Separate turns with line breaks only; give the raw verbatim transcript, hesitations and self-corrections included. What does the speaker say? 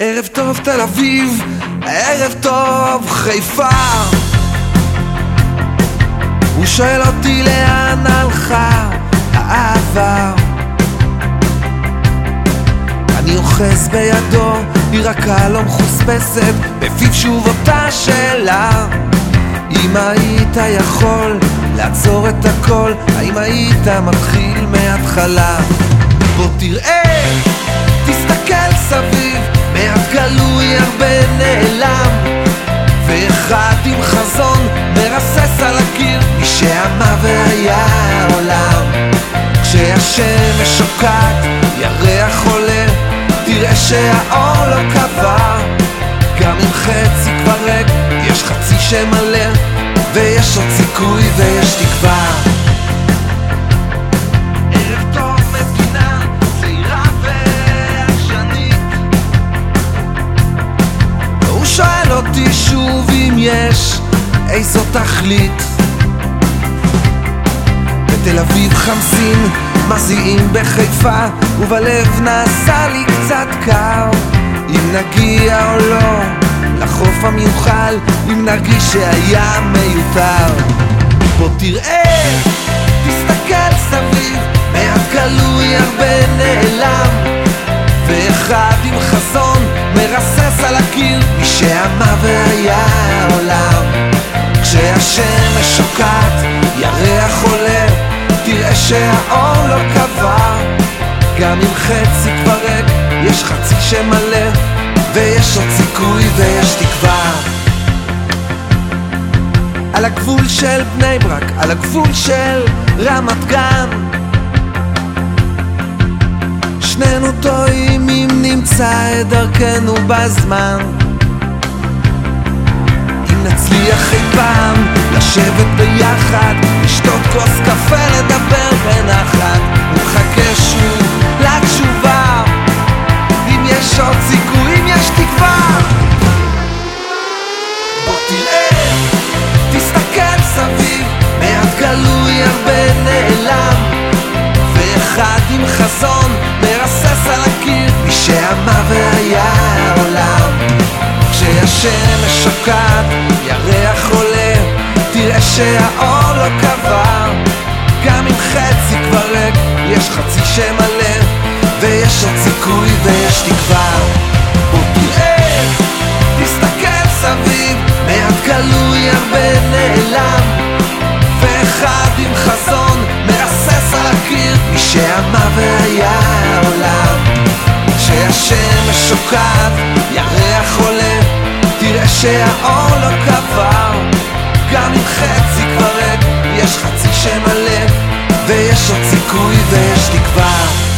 ערב טוב תל אביב, ערב טוב חיפה. הוא שואל אותי לאן הלכה העבר. אני אוחז בידו, היא רכה לא מחוספסת, בפיו שוב אותה שאלה. אם היית יכול לעצור את הכל, האם היית מתחיל מההתחלה? בוא תראה, תסתכל סביב, מעט גלוי הרבה נעלם, ואחד עם חזון מרסס על הקיר, מי שעמה והיה העולם. כשהשמש שוקעת, ירח עולה, תראה שהאור לא קבע. גם אם חצי כבר ריק, יש חצי שמלא, ויש עוד סיכוי ויש תקווה. ערב טוב מזקינה, צעירה ועקשנית. הוא שואל אותי שוב אם יש איזו תכלית. בתל אביב חמסין, מזיעים בחיפה, ובלב נעשה לי קצת קר. אם נגיע או לא לחוף המיוחל, אם נרגיש שהיה מיותר. בוא תראה, תסתכל סביב, מעט גלוי הרבה נעלם, ואחד עם חזון מרסס על הקיר, מי שעמה והיה העולם. כשהשמש שוקעת, ירח עולה, תראה שהאור לא קבע. גם אם חצי כבר ריק, יש חצי שמלא, ויש עוד סיכוי ויש תקווה. על הגבול של בני ברק, על הגבול של רמת גן, שנינו טועים אם נמצא את דרכנו בזמן. אם נצליח אי פעם לשבת ביחד, לשתות כוס קפה, לדבר בנחת, ומחכה שוב לתשובה. אם יש עוד סיכוי, אם יש תקווה. בוא תראה, תסתכל סביב, מעט גלוי הרבה נעלם, ואחד עם חזון מרסס על הקיר, מי שעמה והיה העולם. כשהשמש שוקעת, ירח עולה, תראה שהאור לא קבע. גם אם חצי כבר ריק, יש חצי שמלא, ויש עוד סיכוי ויש תקווה. בוא תראה, תסתכל סביב, מעט גלוי הרבה נעלם, ואחד עם חזון מרסס על הקיר, מי שעמה והיה העולם. כשהשמש שוקעת, ירח עולה, תראה שהאור לא קבע. גם אם חצי כבר ריק, יש חצי שמלא, ויש עוד סיכוי ויש תקווה.